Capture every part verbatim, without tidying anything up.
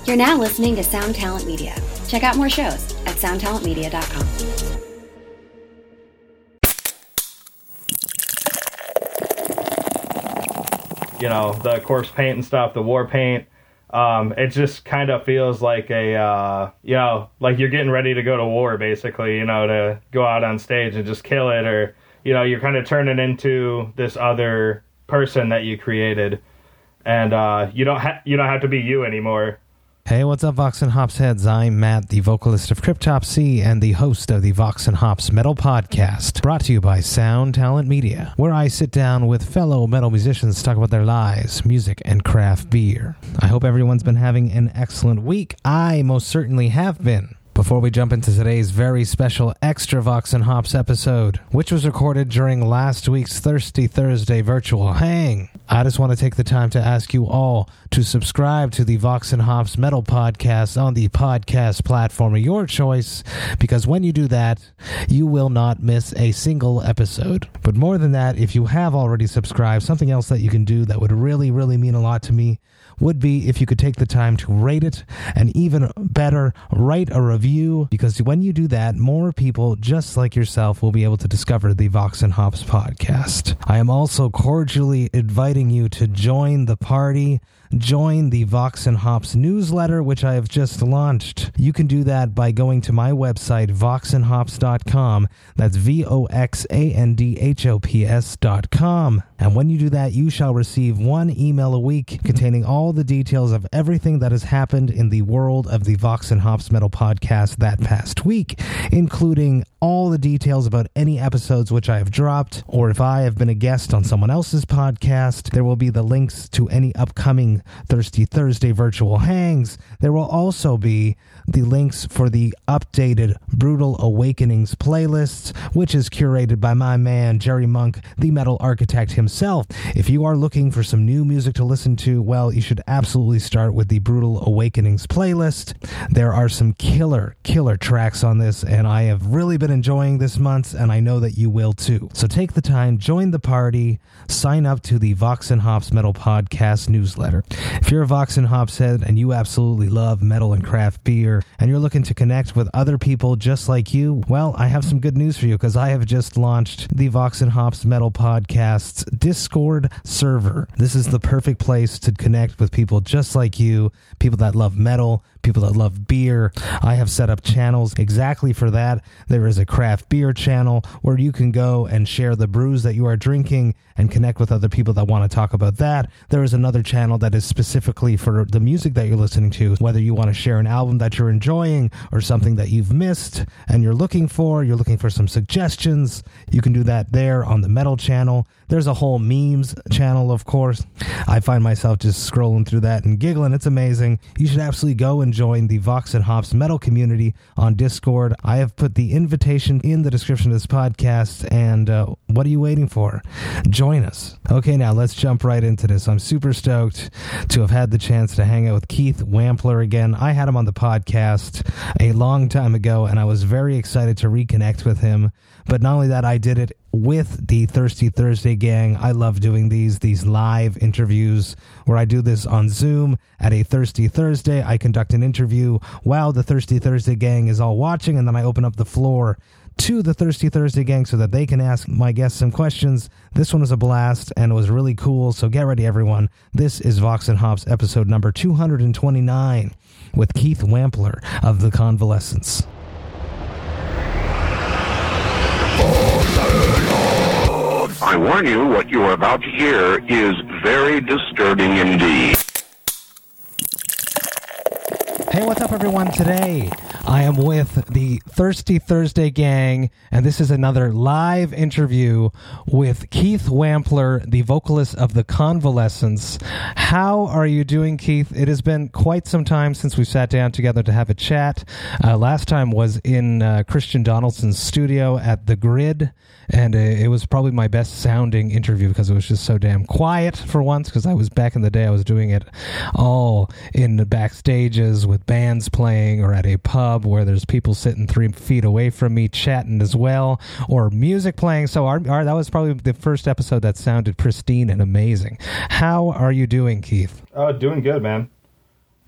You're now listening to Sound Talent Media. Check out more shows at sound talent media dot com. You know, the corpse paint and stuff, the war paint. Um, it just kind of feels like a, uh, you know, like you're getting ready to go to war, basically, you know, to go out on stage and just kill it, or, you know, you're kind of turning into this other person that you created, and uh, you don't ha- you don't have to be you anymore. Hey, what's up, Vox and Hops heads? I'm Matt, the vocalist of Cryptopsy and the host of the Vox and Hops Metal Podcast, brought to you by Sound Talent Media, where I sit down with fellow metal musicians to talk about their lives, music, and craft beer. I hope everyone's been having an excellent week. I most certainly have been. Before we jump into today's very special extra Vox and Hops episode, which was recorded during last week's Thirsty Thursday virtual hang, I just want to take the time to ask you all to subscribe to the Vox and Hops Metal Podcast on the podcast platform of your choice, because when you do that, you will not miss a single episode. But more than that, if you have already subscribed, something else that you can do that would really, really mean a lot to me would be if you could take the time to rate it, and even better, write a review, because when you do that, more people just like yourself will be able to discover the Vox and Hops podcast. I am also cordially inviting you to join the party. Join the Vox and Hops newsletter, which I have just launched. You can do that by going to my website, vox and hops dot com. That's V O X A N D H O P S dot com. And when you do that, you shall receive one email a week containing all the details of everything that has happened in the world of the Vox and Hops Metal Podcast that past week, including all the details about any episodes which I have dropped, or if I have been a guest on someone else's podcast. There will be the links to any upcoming Thirsty Thursday virtual hangs. There will also be the links for the updated Brutal Awakenings playlist, which is curated by my man Jerry Monk, the metal architect himself. If you are looking for some new music to listen to, well, you should absolutely start with the Brutal Awakenings playlist. There are some killer, killer tracks on this, and I have really been enjoying this month, and I know that you will too. So take the time, join the party, sign up to the Vox and Hops Metal Podcast newsletter. If you're a Vox and Hops head and you absolutely love metal and craft beer, and you're looking to connect with other people just like you, well, I have some good news for you, because I have just launched the Vox and Hops Metal Podcast's Discord server. This is the perfect place to connect with people just like you, people that love metal, people that love beer. I have set up channels exactly for that. There is a craft beer channel where you can go and share the brews that you are drinking and connect with other people that want to talk about that. There is another channel that is specifically for the music that you're listening to, whether you want to share an album that you're enjoying or something that you've missed and you're looking for, you're looking for some suggestions, you can do that there on the metal channel. There's a whole memes channel, of course. I find myself just scrolling through that and giggling. It's amazing. You should absolutely go and join the Vox and Hops metal community on Discord. I have put the invitation in the description of this podcast, and uh, what are you waiting for? Join us. Okay, now let's jump right into this. I'm super stoked to have had the chance to hang out with Keith Wampler again. I had him on the podcast a long time ago, and I was very excited to reconnect with him. But not only that, I did it with the Thirsty Thursday gang. I love doing these, these live interviews where I do this on Zoom at a Thirsty Thursday. I conduct an interview while the Thirsty Thursday gang is all watching, and then I open up the floor to the Thirsty Thursday gang so that they can ask my guests some questions. This one was a blast, and it was really cool, so get ready, everyone. This is Vox and Hops episode number two hundred twenty-nine with Keith Wampler of The Convalescence. I warn you, what you are about to hear is very disturbing indeed. Hey, what's up, everyone? Today, I am with the Thirsty Thursday gang, and this is another live interview with Keith Wampler, the vocalist of The Convalescence. How are you doing, Keith? It has been quite some time since we sat down together to have a chat. Uh, last time was in uh, Christian Donaldson's studio at The Grid, and uh, it was probably my best sounding interview because it was just so damn quiet for once, because I was back in the day, I was doing it all in the backstages with bands playing or at a pub where there's people sitting three feet away from me chatting as well, or music playing. So our, our, that was probably the first episode that sounded pristine and amazing. How are you doing, Keith? Oh, doing good, man.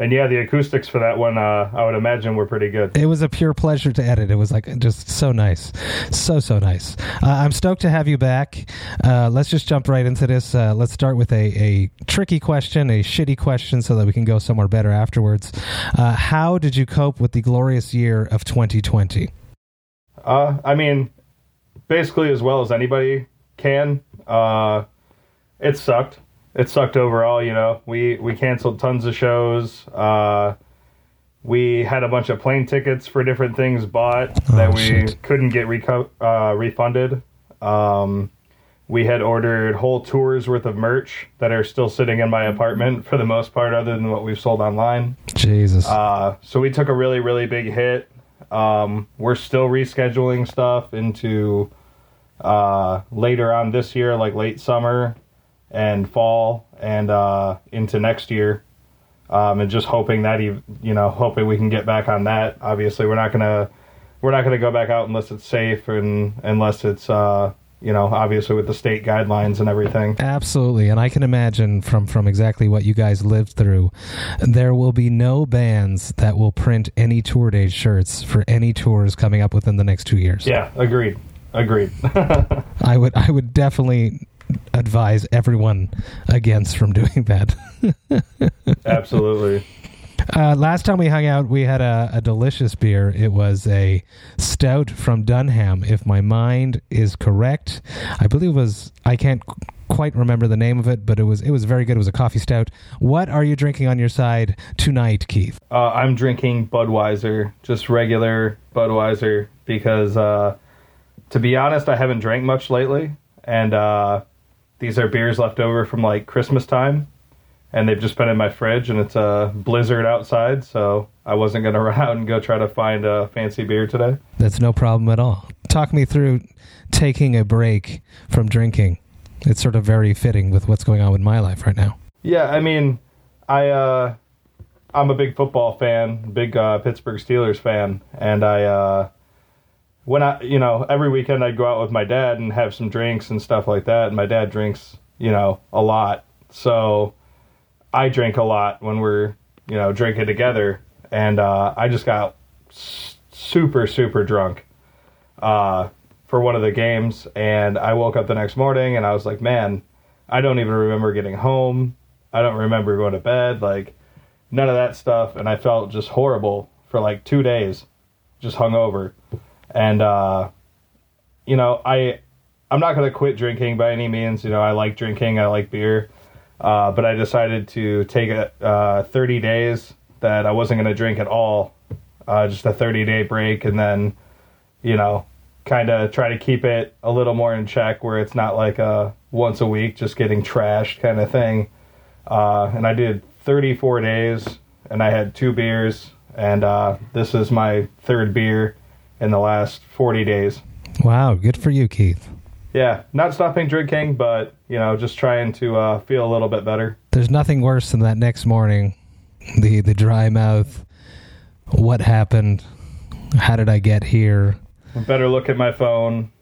And yeah, the acoustics for that one, uh, I would imagine, were pretty good. It was a pure pleasure to edit. It was like just so nice. So, so nice. Uh, I'm stoked to have you back. Uh, let's just jump right into this. Uh, let's start with a, a tricky question, a shitty question, so that we can go somewhere better afterwards. Uh, how did you cope with the glorious year of twenty twenty? Uh, I mean, basically as well as anybody can. Uh, it sucked. It sucked overall, you know. We we canceled tons of shows. Uh, we had a bunch of plane tickets for different things bought oh, that we shit. couldn't get reco- uh, refunded. Um, we had ordered whole tours worth of merch that are still sitting in my apartment for the most part, other than what we've sold online. Jesus. Uh, so we took a really, really big hit. Um, we're still rescheduling stuff into uh, later on this year, like late summer and fall, and uh, into next year, um, and just hoping that you you know hoping we can get back on that. Obviously, we're not gonna we're not gonna go back out unless it's safe and unless it's uh, you know obviously with the state guidelines and everything. Absolutely, and I can imagine from from exactly what you guys lived through, there will be no bands that will print any tour date shirts for any tours coming up within the next two years. Yeah, agreed, agreed. I would I would definitely advise everyone against from doing that. Absolutely. Uh, last time we hung out, we had a, a delicious beer. It was a stout from Dunham, if my mind is correct. I believe it was, I can't qu- quite remember the name of it, but it was it was very good. It was a coffee stout. What are you drinking on your side tonight, Keith? Uh, I'm drinking Budweiser, just regular Budweiser, because uh, to be honest, I haven't drank much lately, and uh, these are beers left over from like Christmas time, and they've just been in my fridge, and it's a blizzard outside, so I wasn't going to run out and go try to find a fancy beer today. That's no problem at all. Talk me through taking a break from drinking. It's sort of very fitting with what's going on with my life right now. Yeah, I mean, I, uh, I'm a big football fan, big uh, Pittsburgh Steelers fan, and I... Uh, When I, you know, every weekend I'd go out with my dad and have some drinks and stuff like that. And my dad drinks, you know, a lot. So I drink a lot when we're, you know, drinking together. And uh, I just got s- super, super drunk uh, for one of the games. And I woke up the next morning and I was like, man, I don't even remember getting home. I don't remember going to bed. Like, none of that stuff. And I felt just horrible for like two days, just hungover. And, uh, you know, I, I'm not going to quit drinking by any means. You know, I like drinking. I like beer. Uh, but I decided to take a uh, thirty days that I wasn't going to drink at all. Uh, just a thirty-day break. And then, you know, kind of try to keep it a little more in check where it's not like a once a week just getting trashed kind of thing. Uh, and I did thirty-four days, and I had two beers. And uh, this is my third beer in the last forty days. Wow, good for you, Keith. Yeah, not stopping drinking, but, you know, just trying to uh, feel a little bit better. There's nothing worse than that next morning, the the dry mouth. What happened? How did I get here? Better look at my phone.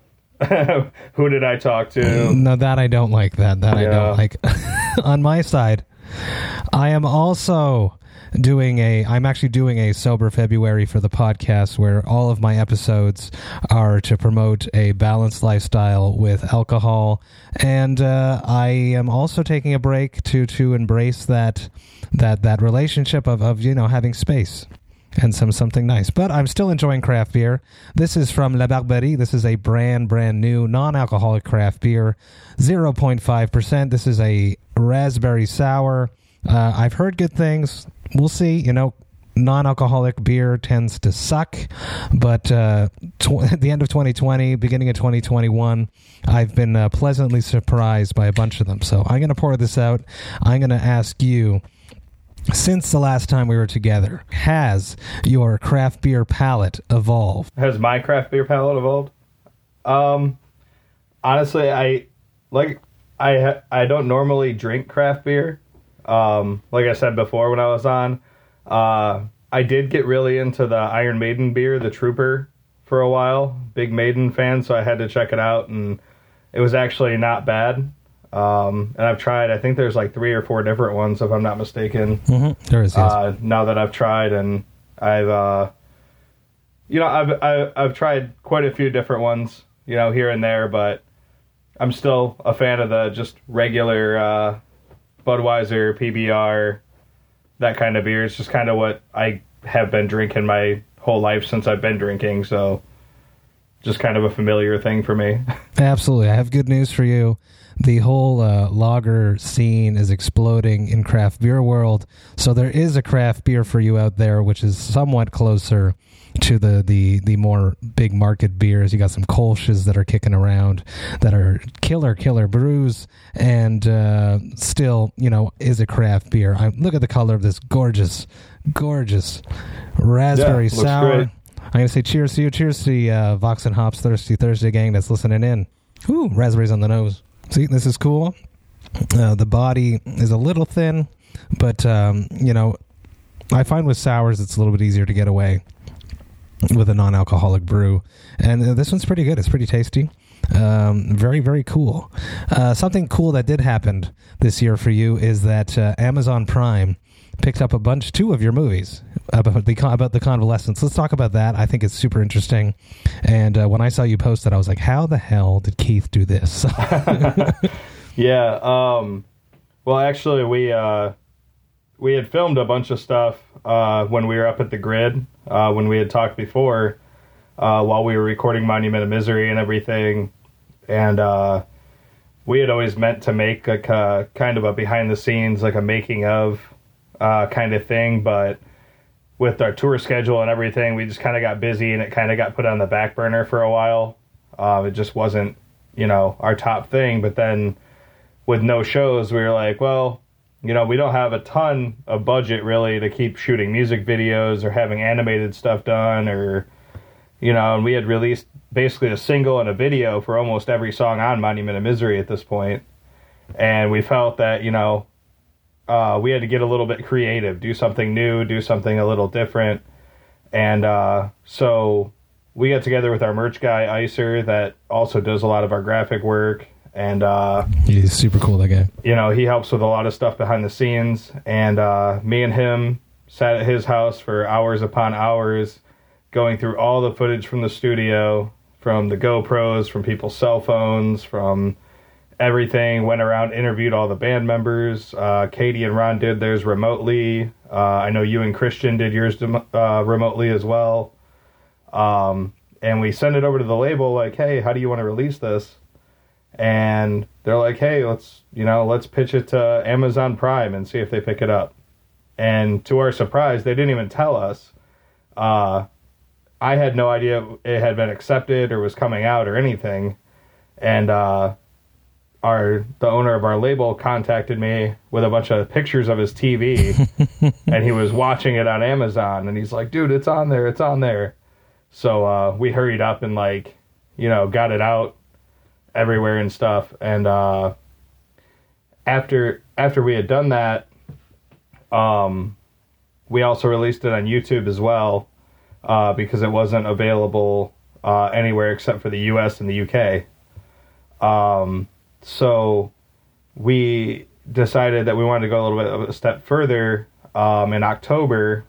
Who did I talk to? No, that I don't like that. That Yeah. I don't like. On my side, I am also doing a I'm actually doing a sober February for the podcast, where all of my episodes are to promote a balanced lifestyle with alcohol, and uh, I am also taking a break to to embrace that that that relationship of, of you know having space and some something nice. But I'm still enjoying craft beer. This is from La Barberie. This is a brand brand new non-alcoholic craft beer, zero point five percent. This is a raspberry sour. Uh, I've heard good things. We'll see. You know, non-alcoholic beer tends to suck, but uh, tw- at the end of twenty twenty, beginning of twenty twenty-one, I've been uh, pleasantly surprised by a bunch of them. So I'm going to pour this out. I'm going to ask you, since the last time we were together, has your craft beer palate evolved? Has my craft beer palate evolved? Um, honestly, I like I ha- I don't normally drink craft beer. Um, like I said before when I was on, uh, I did get really into the Iron Maiden beer, the Trooper, for a while. Big Maiden fan, so I had to check it out, and it was actually not bad. Um, and I've tried, I think there's like three or four different ones, if I'm not mistaken. Mm-hmm. There is, yes. Uh, now that I've tried, and I've, uh, you know, I've, I've, I've tried quite a few different ones, you know, here and there, but I'm still a fan of the just regular, uh, Budweiser, P B R, that kind of beer. It's just kind of what I have been drinking my whole life since I've been drinking, so just kind of a familiar thing for me. Absolutely. I have good news for you. The whole uh, lager scene is exploding in craft beer world, so there is a craft beer for you out there, which is somewhat closer to the, the, the more big market beers. You got some Kolsch's that are kicking around that are killer, killer brews, and uh, still, you know, is a craft beer. I, look at the color of this gorgeous, gorgeous raspberry yeah, sour. Great. I'm going to say cheers to you. Cheers to the uh, Vox and Hops Thirsty Thursday gang that's listening in. Ooh, raspberries on the nose. See, this is cool. Uh, the body is a little thin, but, um, you know, I find with sours it's a little bit easier to get away with a non-alcoholic brew. And uh, this one's pretty good. It's pretty tasty. Um, very, very cool. Uh, something cool that did happen this year for you is that uh, Amazon Prime picked up a bunch, two of your movies about the about the convalescence. Let's talk about that. I think it's super interesting. And uh, when I saw you post it, I was like, how the hell did Keith do this? yeah. Um, well, actually, we uh, we had filmed a bunch of stuff uh, when we were up at the Grid, uh, when we had talked before, uh, while we were recording Monument of Misery and everything. And uh, we had always meant to make like a kind of a behind the scenes, like a making of uh, kind of thing. But with our tour schedule and everything, we just kind of got busy and it kind of got put on the back burner for a while. Uh, it just wasn't, you know, our top thing. But then with no shows, we were like, well, you know, we don't have a ton of budget really to keep shooting music videos or having animated stuff done, or, you know, and we had released basically a single and a video for almost every song on Monument of Misery at this point. And we felt that, you know, uh, we had to get a little bit creative, do something new, do something a little different. And uh, so we got together with our merch guy, Icer, that also does a lot of our graphic work. And uh, he's super cool, that guy. You know, he helps with a lot of stuff behind the scenes. And uh, me and him sat at his house for hours upon hours, going through all the footage from the studio, from the GoPros, from people's cell phones, from everything. Went around, interviewed all the band members. Uh, Katie and Ron did theirs remotely. Uh, I know you and Christian did yours uh, remotely as well. Um, and we sent it over to the label like, hey, how do you want to release this? And they're like, hey, let's, you know, let's pitch it to Amazon Prime and see if they pick it up. And to our surprise, they didn't even tell us. Uh, I had no idea it had been accepted or was coming out or anything. And uh, our the owner of our label contacted me with a bunch of pictures of his T V. And he was watching it on Amazon. And he's like, dude, it's on there. It's on there. So uh, we hurried up and, like, you know, got it out everywhere and stuff. And uh, after after we had done that, um, we also released it on YouTube as well. Uh, because it wasn't available uh, anywhere except for the U S and the U K. Um, so we decided that we wanted to go a little bit of a step further. Um, in October,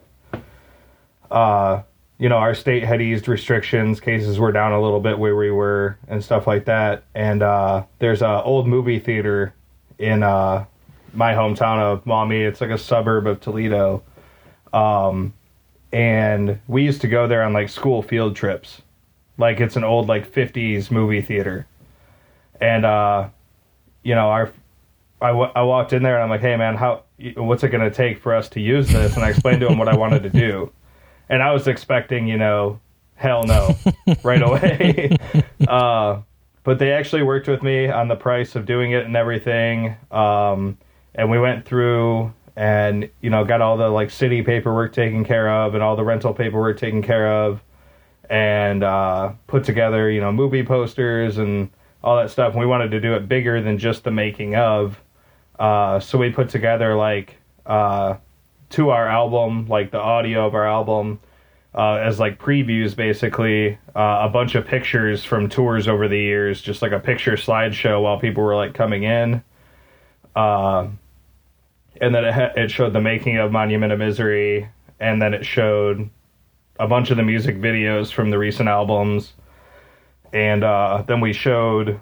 uh, you know, our state had eased restrictions. Cases were down a little bit where we were and stuff like that. And uh, there's an old movie theater in uh, my hometown of Maumee. It's like a suburb of Toledo. Um And we used to go there on, like, school field trips. Like, it's an old, like, fifties movie theater. And, uh, you know, our, I, w- I walked in there and I'm like, hey, man, how, what's it going to take for us to use this? And I explained to him what I wanted to do. And I was expecting, you know, hell no, right away. uh, but they actually worked with me on the price of doing it and everything. Um, and we went through and, you know, got all the, like, city paperwork taken care of and all the rental paperwork taken care of, and uh, put together, you know, movie posters and all that stuff. And we wanted to do it bigger than just the making of. Uh, so we put together, like, uh, to our album, like the audio of our album, uh, as, like, previews, basically, uh, a bunch of pictures from tours over the years, just like a picture slideshow while people were, like, coming in. Uh, and then it, ha- it showed the making of Monument of Misery, and then it showed a bunch of the music videos from the recent albums. And uh, then we showed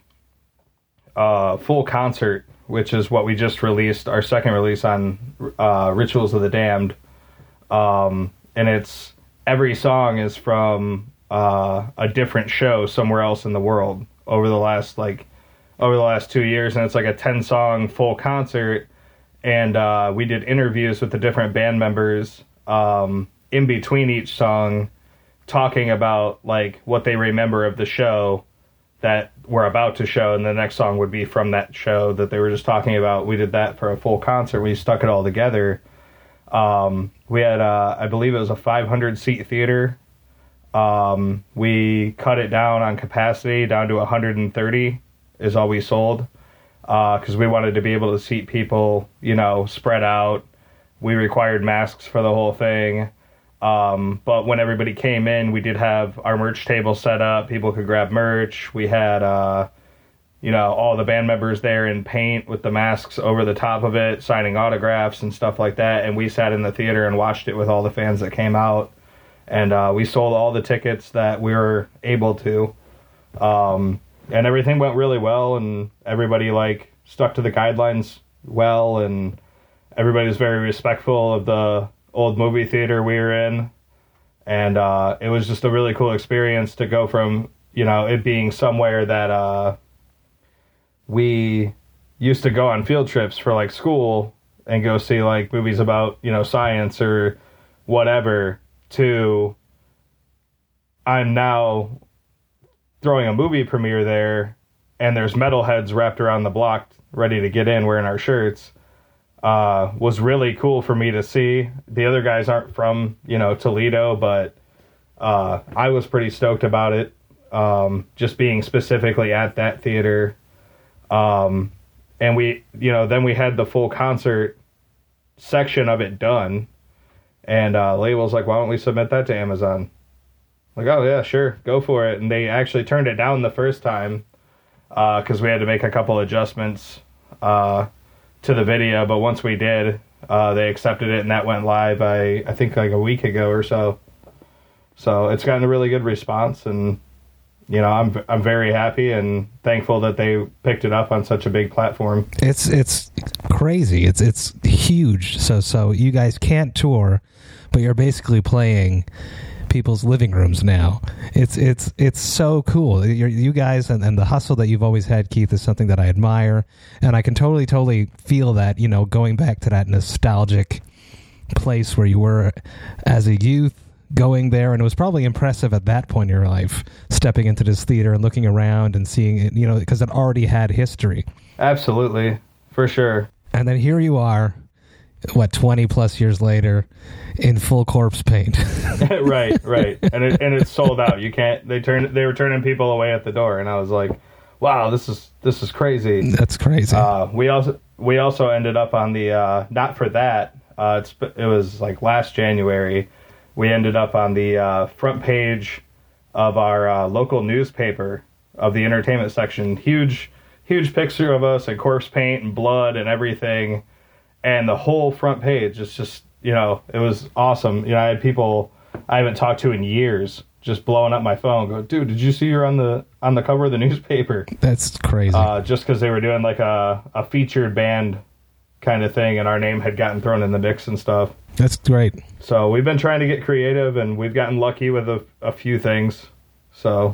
a full concert, which is what we just released, our second release on uh, Rituals of the Damned. Um, and it's every song is from uh, a different show somewhere else in the world over the last like over the last two years, and it's like a ten song full concert. And uh, we did interviews with the different band members um, in between each song, talking about like what they remember of the show that we're about to show, and the next song would be from that show that they were just talking about. We did that for a full concert. We stuck it all together. Um, we had, uh, I believe it was a five hundred seat theater. Um, we cut it down on capacity down to one hundred thirty is all we sold, uh, because we wanted to be able to seat people, you know, spread out. We required masks for the whole thing. Um, but when everybody came in, we did have our merch table set up. People could grab merch. We had, uh, you know, all the band members there in paint with the masks over the top of it, signing autographs and stuff like that. And we sat in the theater and watched it with all the fans that came out. And uh, we sold all the tickets that we were able to. Um, and everything went really well, and everybody, like, stuck to the guidelines well, and everybody was very respectful of the old movie theater we were in. And uh, it was just a really cool experience to go from, you know, it being somewhere that uh, we used to go on field trips for, like, school and go see, like, movies about, you know, science or whatever, to I'm now throwing a movie premiere there, and there's metalheads wrapped around the block ready to get in wearing our shirts. Uh, was really cool for me to see. The other guys aren't from, you know, Toledo, but uh, I was pretty stoked about it. Um, just being specifically at that theater. Um, and we, you know, then we had the full concert section of it done. And uh, Label's like, why don't we submit that to Amazon? Like, oh, yeah, sure, go for it. And they actually turned it down the first time because uh, we had to make a couple adjustments uh, to the video. But once we did, uh, they accepted it, and that went live, I, I think, like a week ago or so. So it's gotten a really good response, and, you know, I'm I'm very happy and thankful that they picked it up on such a big platform. It's it's crazy. It's it's huge. So so you guys can't tour, but you're basically playing people's living rooms now. It's it's it's so cool. You're, you guys and, and the hustle that you've always had, Keith, is something that I admire, and I can totally totally feel that, you know, going back to that nostalgic place where you were as a youth, going there, and it was probably impressive at that point in your life, stepping into this theater and looking around and seeing it, you know, because it already had history. Absolutely, for sure. And then here you are, what, twenty plus years later, in full corpse paint. right, right, and it and it's sold out. You can't. They turn. They were turning people away at the door, and I was like, "Wow, this is this is crazy." That's crazy. Uh, we also we also ended up on the uh, not for that. Uh, it's it was like last January. We ended up on the uh, front page of our uh, local newspaper of the entertainment section. Huge, huge picture of us in corpse paint and blood and everything. And the whole front page is just, you know, it was awesome. You know, I had people I haven't talked to in years just blowing up my phone, go, dude, did you see you're on the on the cover of the newspaper? That's crazy. Uh, just because they were doing like a, a featured band kind of thing, and our name had gotten thrown in the mix and stuff. That's great. So we've been trying to get creative, and we've gotten lucky with a, a few things. So...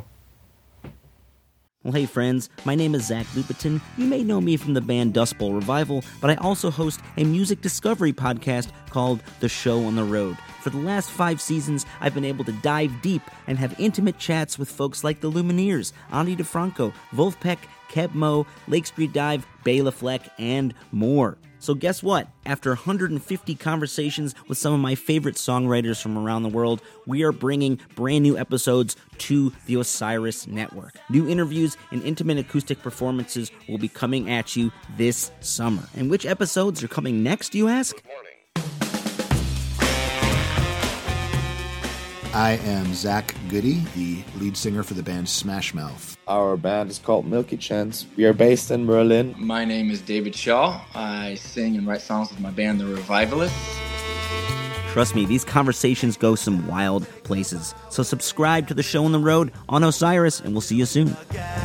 Well, hey friends, my name is Zach Lupetin. You may know me from the band Dust Bowl Revival, but I also host a music discovery podcast called The Show on the Road. For the last five seasons, I've been able to dive deep and have intimate chats with folks like the Lumineers, Ani DeFranco, Wolfpack, Keb Mo, Lake Street Dive, Bela Fleck, and more. So guess what? After one hundred fifty conversations with some of my favorite songwriters from around the world, we are bringing brand new episodes to the Osiris Network. New interviews and intimate acoustic performances will be coming at you this summer. And which episodes are coming next, you ask? I am Zach Goody, the lead singer for the band Smash Mouth. Our band is called Milky Chance. We are based in Berlin. My name is David Shaw. I sing and write songs with my band, The Revivalists. Trust me, these conversations go some wild places. So subscribe to The Show on the Road on Osiris, and we'll see you soon.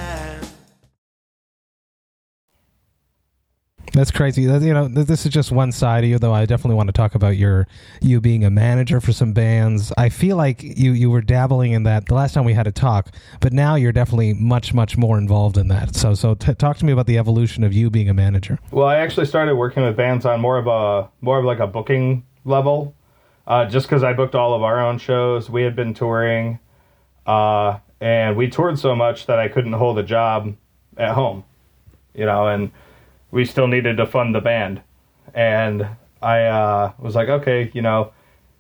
That's crazy. You know, this is just one side of you, though I definitely want to talk about your you being a manager for some bands. I feel like you, you were dabbling in that the last time we had a talk, but now you're definitely much, much more involved in that. So so t- talk to me about the evolution of you being a manager. Well, I actually started working with bands on more of a more of like a booking level. Uh, just because I booked all of our own shows. We had been touring, uh, and we toured so much that I couldn't hold a job at home, you know, and we still needed to fund the band. And I uh, was like, okay, you know,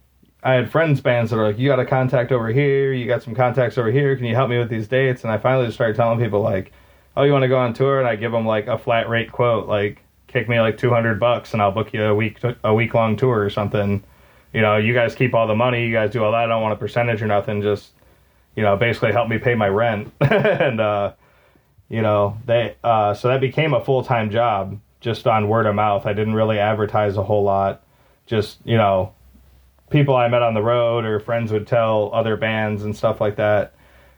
I had friends bands that are like, you got a contact over here, you got some contacts over here, can you help me with these dates? And I finally just started telling people like, oh, you want to go on tour? And I give them like a flat rate quote, like kick me like two hundred bucks and I'll book you a week, a week long tour or something. You know, you guys keep all the money, you guys do all that, I don't want a percentage or nothing, just, you know, basically help me pay my rent. and, uh, you know, they, uh, so that became a full-time job just on word of mouth. I didn't really advertise a whole lot. Just, you know, people I met on the road or friends would tell other bands and stuff like that.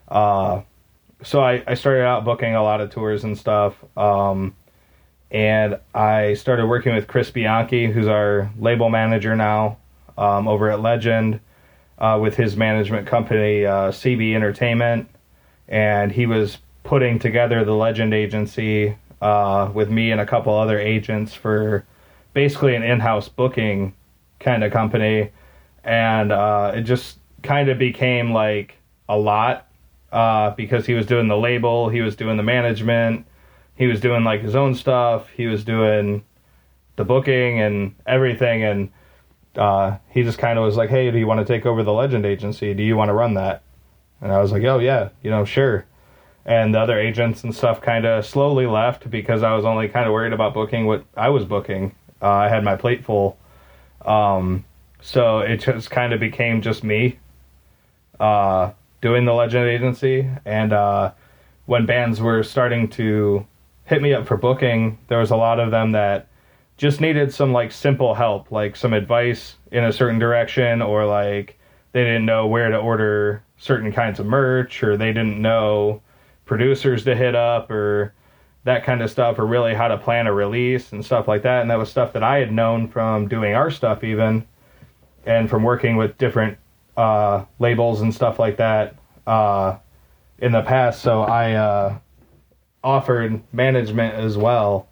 Uh, so I, I started out booking a lot of tours and stuff. Um, and I started working with Chris Bianchi, who's our label manager now. Um, over at Legend uh, with his management company, uh, C B Entertainment. And he was putting together the Legend agency uh, with me and a couple other agents for basically an in-house booking kind of company. And uh, it just kind of became like a lot uh, because he was doing the label, he was doing the management, he was doing like his own stuff, he was doing the booking and everything. And Uh, he just kind of was like, hey, do you want to take over the Legend agency? Do you want to run that? And I was like, oh, yeah, you know, sure. And the other agents and stuff kind of slowly left because I was only kind of worried about booking what I was booking. Uh, I had my plate full. Um, so it just kind of became just me uh, doing the Legend agency. And uh, when bands were starting to hit me up for booking, there was a lot of them that just needed some like simple help, like some advice in a certain direction, or like they didn't know where to order certain kinds of merch, or they didn't know producers to hit up, or that kind of stuff, or really how to plan a release and stuff like that. And that was stuff that I had known from doing our stuff even, and from working with different uh, labels and stuff like that uh, in the past. So I uh, offered management as well.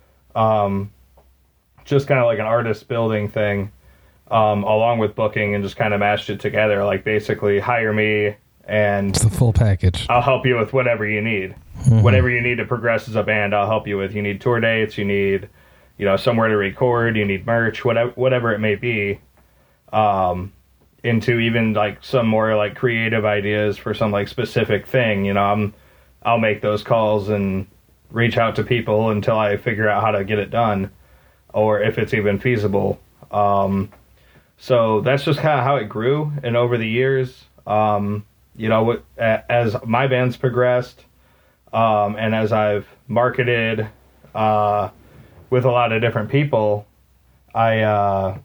Um, just kind of like an artist building thing, um, along with booking, and just kind of mashed it together. Like basically hire me and it's the full package. I'll help you with whatever you need. Mm-hmm. Whatever you need to progress as a band, I'll help you with. You need tour dates, you need, you know, somewhere to record, you need merch, whatever, whatever it may be. Um, into even like some more like creative ideas for some like specific thing, you know, I'm, I'll make those calls and reach out to people until I figure out how to get it done, or if it's even feasible. Um, so that's just kind of how it grew. And over the years, um, you know, as my band's progressed, um, and as I've marketed uh, with a lot of different people, I uh,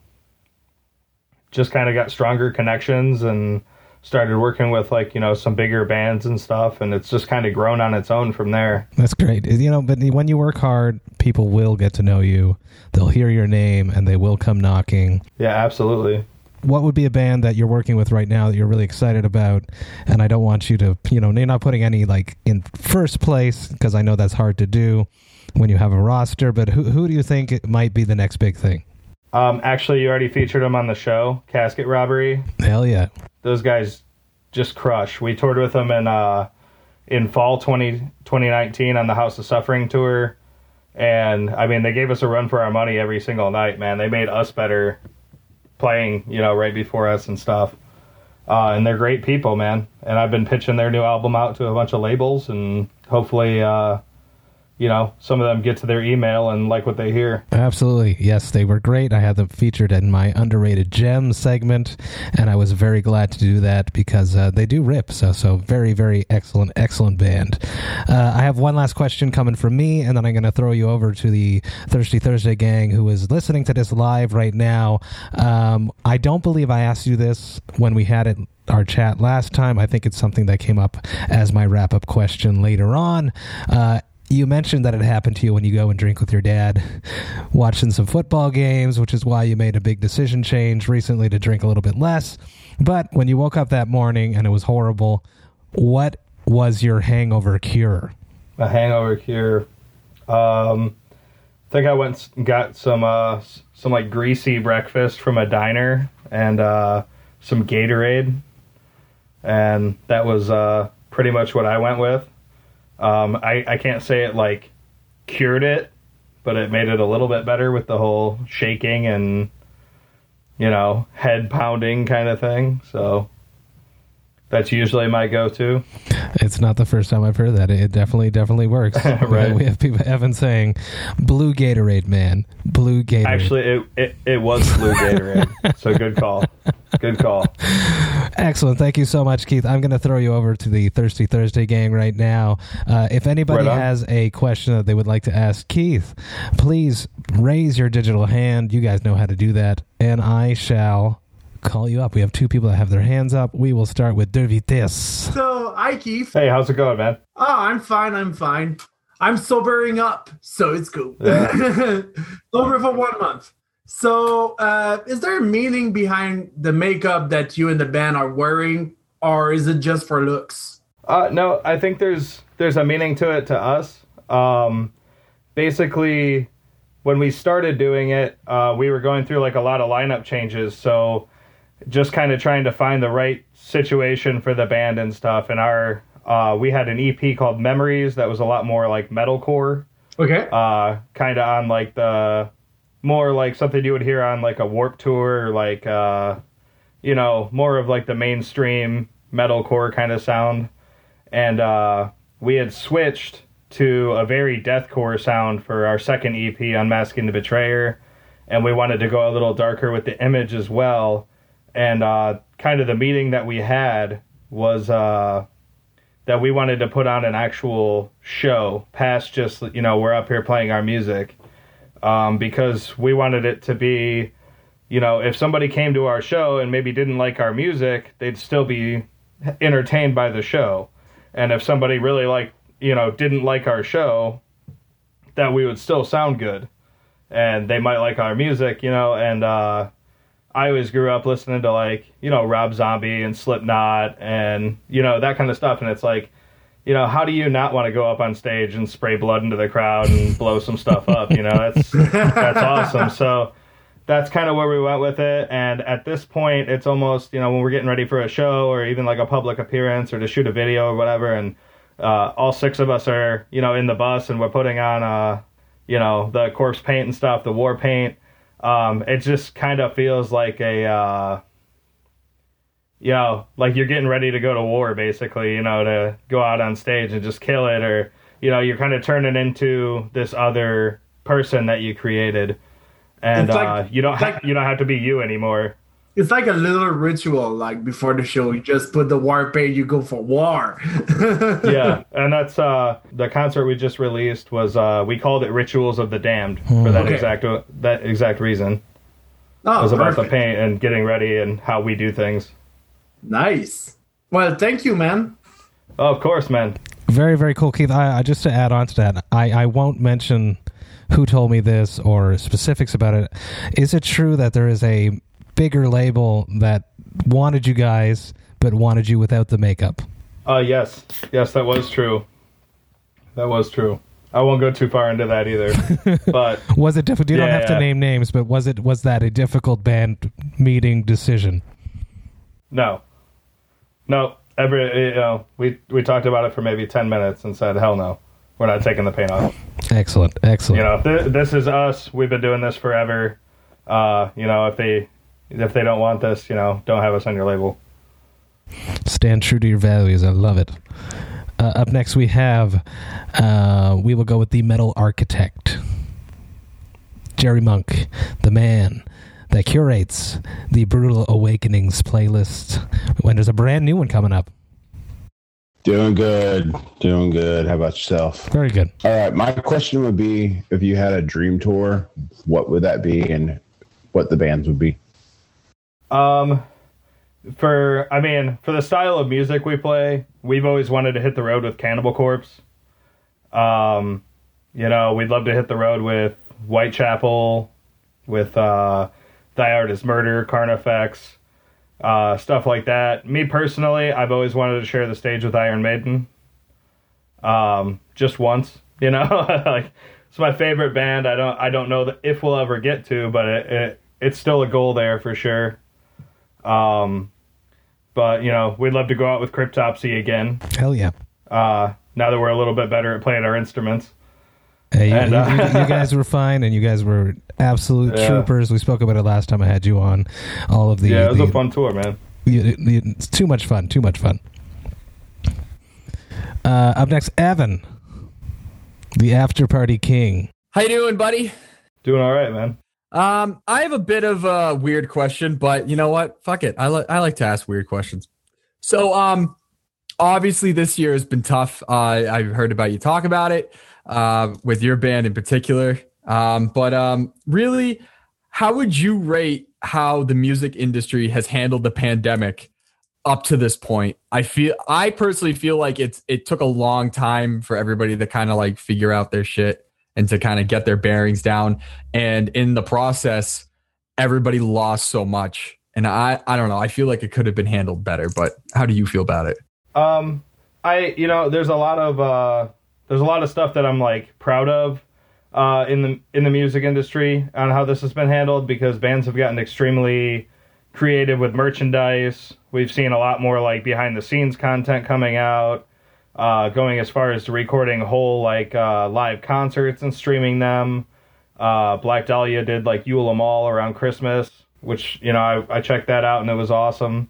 just kind of got stronger connections and started working with, like, you know, some bigger bands and stuff, and it's just kind of grown on its own from there. That's great. You know, but when you work hard, people will get to know you. They'll hear your name, and they will come knocking. Yeah, absolutely. What would be a band that you're working with right now that you're really excited about? And I don't want you to, you know, you're not putting any, like, in first place, because I know that's hard to do when you have a roster, but who who do you think it might be the next big thing? Um, actually, you already featured them on the show, Casket Robbery. Hell yeah. Those guys just crush. We toured with them in uh, in fall twenty nineteen on the House of Suffering tour. And, I mean, they gave us a run for our money every single night, man. They made us better playing, you know, right before us and stuff. Uh, and they're great people, man. And I've been pitching their new album out to a bunch of labels, and hopefully, uh, you know, some of them get to their email and like what they hear. Absolutely. Yes, they were great. I had them featured in my Underrated Gems segment, and I was very glad to do that because uh, they do rip. So, so very, very excellent, excellent band. Uh, I have one last question coming from me, and then I'm going to throw you over to the Thirsty Thursday gang who is listening to this live right now. Um, I don't believe I asked you this when we had it our chat last time. I think it's something that came up as my wrap-up question later on. Uh, You mentioned that it happened to you when you go and drink with your dad, watching some football games, which is why you made a big decision change recently to drink a little bit less. But when you woke up that morning and it was horrible, what was your hangover cure? A hangover cure. Um, I think I went and got some, uh, some like greasy breakfast from a diner and uh, some Gatorade. And that was uh, pretty much what I went with. Um, I, I can't say it, like, cured it, but it made it a little bit better with the whole shaking and, you know, head pounding kind of thing. So that's usually my go-to. It's not the first time I've heard that. It definitely, definitely works. Right. We have people, Evan saying, blue Gatorade, man. Blue Gatorade. Actually, it, it, it was blue Gatorade. So good call. Good call. Excellent. Thank you so much, Keith. I'm going to throw you over to the Thirsty Thursday gang right now. Uh, if anybody Right on. has a question that they would like to ask Keith, please raise your digital hand. You guys know how to do that. And I shall call you up. We have two people that have their hands up. We will start with De Vitesse. So, hi, Keith. Hey, how's it going, man? Oh, I'm fine. I'm fine. I'm sobering up, so it's cool. Yeah. Sober for one month. So, uh, is there a meaning behind the makeup that you and the band are wearing, or is it just for looks? Uh, no, I think there's there's a meaning to it to us. Um, basically, when we started doing it, uh, we were going through like a lot of lineup changes, so just kind of trying to find the right situation for the band and stuff. And our uh, we had an E P called Memories that was a lot more like metalcore. Okay. Uh, kind of on like the more like something you would hear on like a Warped Tour, or like uh, you know, more of like the mainstream metalcore kind of sound. And uh, we had switched to a very deathcore sound for our second E P, Unmasking the Betrayer, and we wanted to go a little darker with the image as well. And uh, kind of the meeting that we had was uh, that we wanted to put on an actual show past just, you know, we're up here playing our music, um, because we wanted it to be, you know, if somebody came to our show and maybe didn't like our music, they'd still be entertained by the show. And if somebody really like, you know, didn't like our show, that we would still sound good and they might like our music, you know. And uh, I always grew up listening to like, you know, Rob Zombie and Slipknot and, you know, that kind of stuff. And it's like, you know, how do you not want to go up on stage and spray blood into the crowd and blow some stuff up? You know, that's, that's awesome. So that's kind of where we went with it. And at this point, it's almost, you know, when we're getting ready for a show or even like a public appearance or to shoot a video or whatever, and uh, all six of us are, you know, in the bus and we're putting on, uh, you know, the corpse paint and stuff, the war paint. Um, it just kind of feels like a, uh, you know, like you're getting ready to go to war, basically, you know, to go out on stage and just kill it. Or, you know, you're kind of turning into this other person that you created. And like, uh, you don't ha- like, you don't have to be you anymore. It's like a little ritual, like before the show, you just put the war paint, you go for war. Yeah, and that's uh, the concert we just released was uh, we called it Rituals of the Damned for that okay. exact that exact reason. Oh, it was perfect. about the paint and getting ready and how we do things. Nice. Well, thank you, man. Oh, of course, man. Very, very cool, Keith. I, I just to add on to that, I, I won't mention who told me this or specifics about it. Is it true that there is a bigger label that wanted you guys but wanted you without the makeup? Uh, yes. Yes, that was true. That was true. I won't go too far into that either. But was it difficult? You yeah, don't have yeah. to name names, but was it was that a difficult band meeting decision? No. No. Every, you know, we, we talked about it for maybe ten minutes and said, hell no. We're not taking the paint off. Excellent, excellent. You know, th- this is us. We've been doing this forever. Uh, you know, if they if they don't want this, you know, don't have us on your label. Stand true to your values. I love it. Uh, up next, we have, uh, we will go with the Metal Architect. Jerry Monk, the man that curates the Brutal Awakenings playlist when there's a brand new one coming up. Doing good. Doing good. How about yourself? Very good. All right. My question would be, if you had a dream tour, what would that be and what the bands would be? Um, for, I mean, for the style of music we play, we've always wanted to hit the road with Cannibal Corpse. Um, you know, we'd love to hit the road with Whitechapel, with uh, Thy Art is Murder, Carnifex, uh, stuff like that. Me personally, I've always wanted to share the stage with Iron Maiden. Um, just once, you know, like it's my favorite band. I don't, I don't know that if we'll ever get to, but it, it it's still a goal there for sure. Um, but you know, we'd love to go out with Cryptopsy again. Hell yeah. Uh, now that we're a little bit better at playing our instruments. Hey, and, you, uh, you, you guys were fine, and you guys were absolute yeah. troopers. We spoke about it last time I had you on. All of the yeah, it was the, a fun tour, man. The, the, it's too much fun. Too much fun. Uh, up next, Evan, the After Party King. How you doing, buddy? Doing all right, man. Um, I have a bit of a weird question, but you know what? Fuck it. I like I like to ask weird questions. So, um, obviously this year has been tough. Uh, I've heard about you talk about it. Uh, with your band in particular. Um, but um, really, how would you rate how the music industry has handled the pandemic up to this point? I feel, I personally feel like it's it took a long time for everybody to kind of like figure out their shit and to kind of get their bearings down. And in the process, everybody lost so much. And I, I don't know, I feel like it could have been handled better, but how do you feel about it? Um, I, you know, there's a lot of, uh, There's a lot of stuff that I'm like proud of uh, in the in the music industry on how this has been handled, because bands have gotten extremely creative with merchandise. We've seen a lot more like behind the scenes content coming out, uh, going as far as to recording whole like uh, live concerts and streaming them. Uh, Black Dahlia did like Yule 'em All around Christmas, which, you know, I, I checked that out and it was awesome.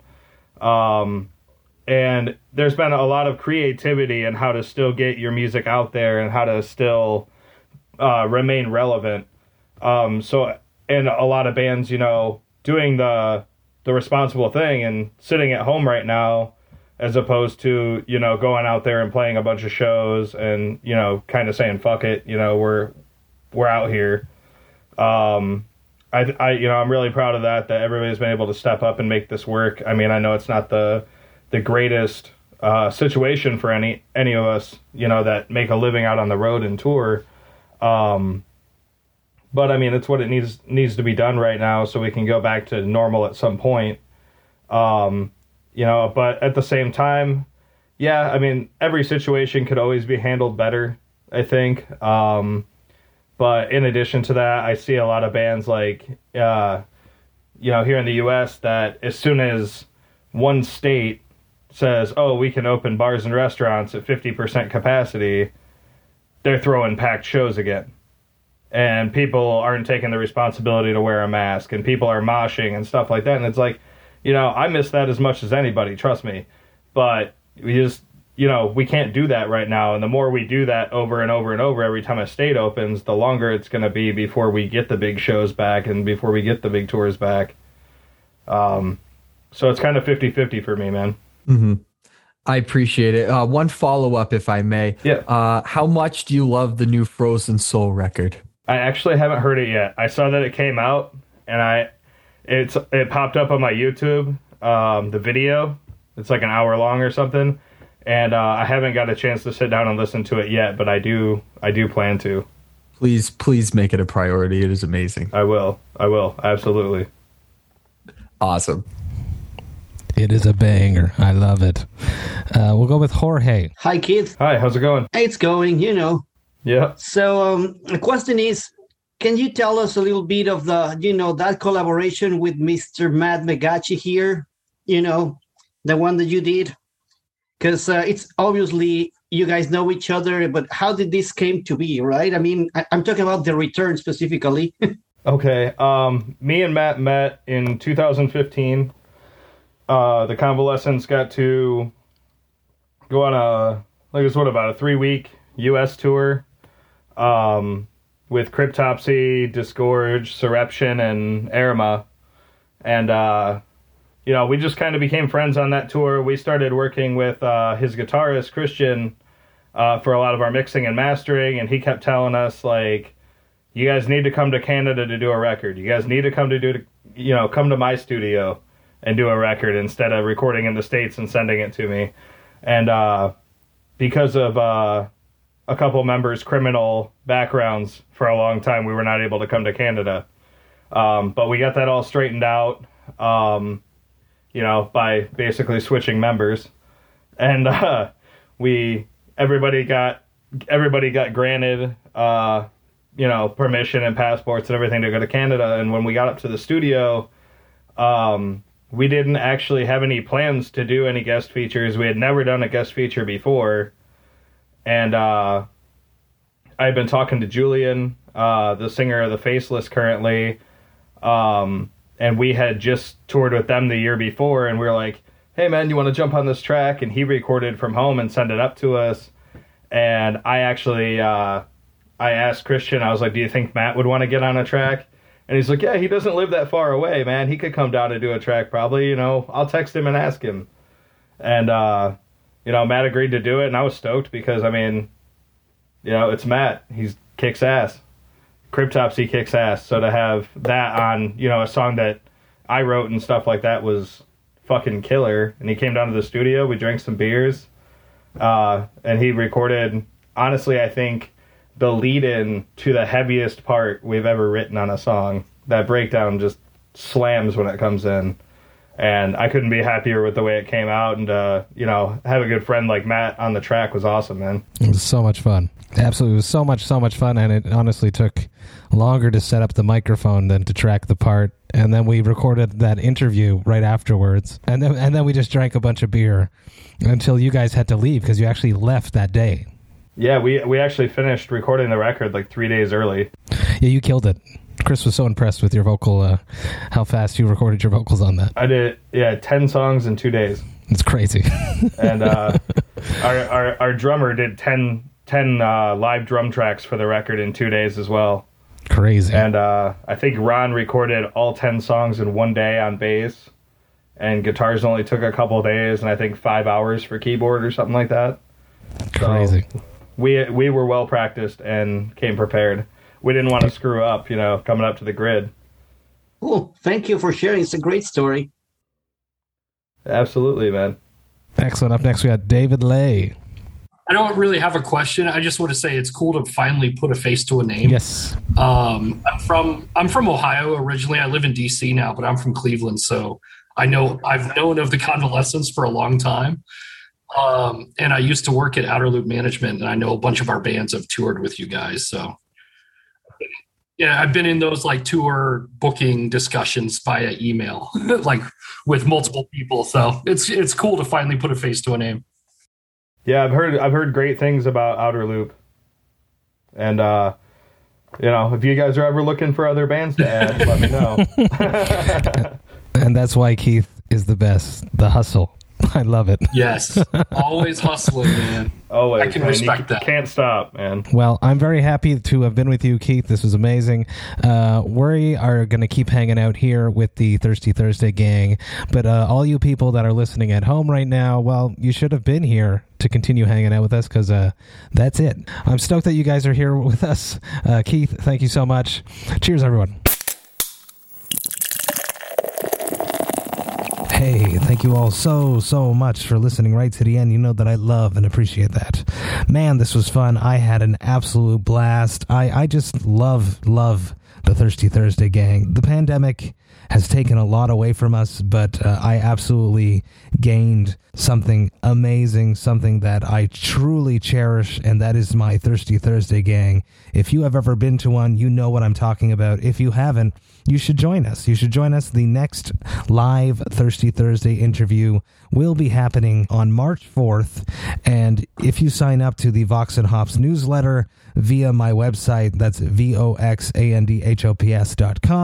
Um, And there's been a lot of creativity in how to still get your music out there and how to still uh, remain relevant. Um, so, and a lot of bands, you know, doing the the responsible thing and sitting at home right now, as opposed to, you know, going out there and playing a bunch of shows and, you know, kind of saying, fuck it, you know, we're we're out here. Um, I, I, you know, I'm really proud of that, that everybody's been able to step up and make this work. I mean, I know it's not the the greatest uh, situation for any any of us, you know, that make a living out on the road and tour. Um, but I mean, it's what it needs needs to be done right now, so we can go back to normal at some point. Um, you know, but at the same time, yeah, I mean, every situation could always be handled better, I think. Um, but in addition to that, I see a lot of bands like, uh, you know, here in the U S that as soon as one state says, oh, we can open bars and restaurants at fifty percent capacity, they're throwing packed shows again. And people aren't taking the responsibility to wear a mask, and people are moshing and stuff like that. And it's like, you know, I miss that as much as anybody, trust me. But we just, you know, we can't do that right now. And the more we do that over and over and over every time a state opens, the longer it's going to be before we get the big shows back and before we get the big tours back. Um, so it's kind of fifty-fifty for me, man. Mm-hmm. I appreciate it. Uh, one follow-up, if I may. Yeah. Uh, how much do you love the new Frozen Soul record? I actually haven't heard it yet. I saw that it came out, and I it's it popped up on my YouTube, um, the video. It's like an hour long or something, and uh, I haven't got a chance to sit down and listen to it yet, but I do I do plan to. Please, please make it a priority. It is amazing. I will. I will. Absolutely. Awesome. It is a banger. I love it. Uh, we'll go with Jorge. Hi, Keith. Hi, how's it going? It's going, you know. Yeah. So um, the question is, can you tell us a little bit of the, you know, that collaboration with Mister Matt Megachi here, you know, the one that you did? Because uh, it's obviously you guys know each other, but how did this came to be, right? I mean, I- I'm talking about The Return specifically. Okay. Um, me and Matt met in two thousand fifteen. Uh, the Convalescents got to go on a like it was what about a three week U S tour, um, with Cryptopsy, Disgorge, Surreption, and Arima, and uh, you know, we just kind of became friends on that tour. We started working with uh, his guitarist Christian uh, for a lot of our mixing and mastering, and he kept telling us like, you guys need to come to Canada to do a record. You guys need to come to do, you know, come to my studio and do a record instead of recording in the States and sending it to me. And uh, because of uh, a couple members' criminal backgrounds for a long time, we were not able to come to Canada. Um, but we got that all straightened out, um, you know, by basically switching members. And uh, we, everybody got, everybody got granted, uh, you know, permission and passports and everything to go to Canada. And when we got up to the studio, um, we didn't actually have any plans to do any guest features. We had never done a guest feature before. And uh, I've been talking to Julian, uh, the singer of The Faceless currently. Um, and we had just toured with them the year before. And we were like, hey, man, you want to jump on this track? And he recorded from home and sent it up to us. And I actually... Uh, I asked Christian, I was like, do you think Matt would want to get on a track? And he's like, yeah, he doesn't live that far away, man. He could come down and do a track probably, you know. I'll text him and ask him. And, uh, you know, Matt agreed to do it, and I was stoked because, I mean, you know, it's Matt. He kicks ass. Cryptopsy kicks ass. So to have that on, you know, a song that I wrote and stuff like that was fucking killer. And he came down to the studio. We drank some beers. Uh, and he recorded, honestly, I think... the lead-in to the heaviest part we've ever written on a song. That breakdown just slams when it comes in. And I couldn't be happier with the way it came out. And, uh, you know, have a good friend like Matt on the track was awesome, man. It was so much fun. Absolutely. It was so much, so much fun. And it honestly took longer to set up the microphone than to track the part. And then we recorded that interview right afterwards. And then, and then we just drank a bunch of beer until you guys had to leave because you actually left that day. Yeah, we we actually finished recording the record like three days early. Yeah, you killed it. Chris was so impressed with your vocal, uh, how fast you recorded your vocals on that. I did, yeah, ten songs in two days. It's crazy. And uh, our, our our drummer did ten, ten uh, live drum tracks for the record in two days as well. Crazy. And uh, I think Ron recorded all ten songs in one day on bass. And guitars only took a couple of days, and I think five hours for keyboard or something like that. Crazy. So, We we were well practiced and came prepared. We didn't want to screw up, you know, coming up to the grid. Cool. Thank you for sharing. It's a great story. Absolutely, man. Excellent. Up next, we got David Lay. I don't really have a question. I just want to say it's cool to finally put a face to a name. Yes. Um, I'm from I'm from Ohio originally. I live in D C now, but I'm from Cleveland, so I know I've known of the Convalescents for a long time. Um, and I used to work at Outer Loop Management, and I know a bunch of our bands have toured with you guys. So, yeah, I've been in those like tour booking discussions via email, like with multiple people. So it's it's cool to finally put a face to a name. Yeah, I've heard I've heard great things about Outer Loop, and uh, you know, if you guys are ever looking for other bands to add, let me know. And that's why Keith is the best. The hustle. I love it. Yes. Always hustling, man. Always. I can man. respect you that. Can't stop, man. Well, I'm very happy to have been with you, Keith. This was amazing. Uh, we are going to keep hanging out here with the Thirsty Thursday gang. But uh, all you people that are listening at home right now, well, you should have been here to continue hanging out with us because uh, that's it. I'm stoked that you guys are here with us. Uh, Keith, thank you so much. Cheers, everyone. Hey, thank you all so, so much for listening right to the end. You know that I love and appreciate that. Man, this was fun. I had an absolute blast. I, I just love, love the Thirsty Thursday gang. The pandemic has taken a lot away from us, but uh, I absolutely gained something amazing, something that I truly cherish, and that is my Thirsty Thursday gang. If you have ever been to one, you know what I'm talking about. If you haven't, you should join us. You should join us. The next live Thirsty Thursday interview will be happening on March fourth, and if you sign up to the Vox and Hops newsletter via my website, that's V O X A N D H O P S dot com,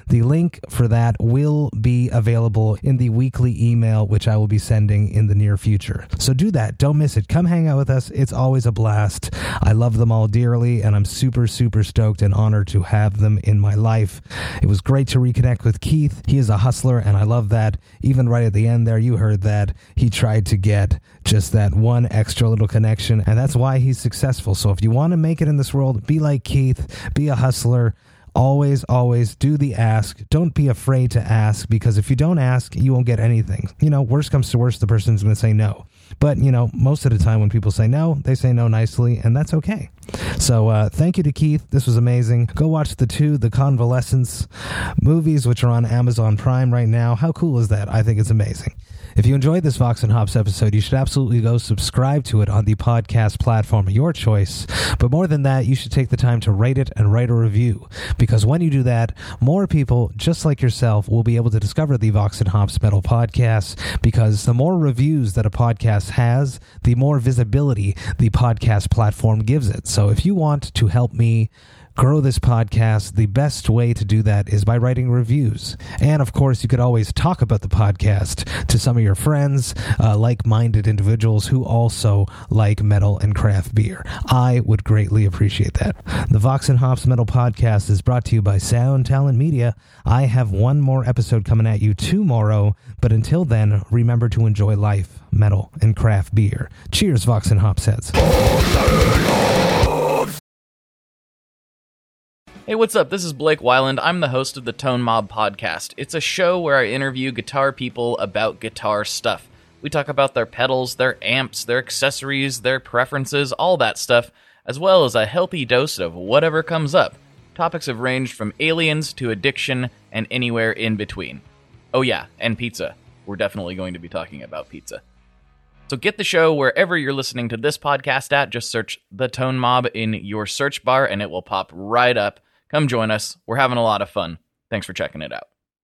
The link for that will be available in the weekly email, which I will be sending in the near future. So do that. Don't miss it. Come hang out with us. It's always a blast. I love them all dearly, and I'm super, super stoked and honored to have them in my life. It was great to reconnect with Keith. He is a hustler, and I love that. Even right at the end there, you heard that. He tried to get just that one extra little connection, and that's why he's successful. So if you want to make it in this world, be like Keith, be a hustler. Always, always do the ask. Don't be afraid to ask, because if you don't ask, you won't get anything. You know, worst comes to worst, the person's going to say no. But, you know, most of the time when people say no, they say no nicely, and that's okay. So uh, thank you to Keith. This was amazing. Go watch the two The Convalescence movies, which are on Amazon Prime right now. How cool is that? I think it's amazing. If you enjoyed this Vox and Hops episode, you should absolutely go subscribe to it on the podcast platform of your choice. But more than that, you should take the time to rate it and write a review, because when you do that, more people just like yourself will be able to discover the Vox and Hops Metal Podcast, because the more reviews that a podcast has, the more visibility the podcast platform gives it. So if you want to help me grow this podcast, the best way to do that is by writing reviews. And of course, you could always talk about the podcast to some of your friends, uh, like-minded individuals who also like metal and craft beer. I would greatly appreciate that. The Vox and Hops Metal Podcast is brought to you by Sound Talent Media. I have one more episode coming at you tomorrow, but until then, remember to enjoy life, metal, and craft beer. Cheers, Vox and Hops heads. Hey, what's up? This is Blake Weiland. I'm the host of the Tone Mob Podcast. It's a show where I interview guitar people about guitar stuff. We talk about their pedals, their amps, their accessories, their preferences, all that stuff, as well as a healthy dose of whatever comes up. Topics have ranged from aliens to addiction and anywhere in between. Oh yeah, and pizza. We're definitely going to be talking about pizza. So get the show wherever you're listening to this podcast at. Just search The Tone Mob in your search bar and it will pop right up. Come join us. We're having a lot of fun. Thanks for checking it out.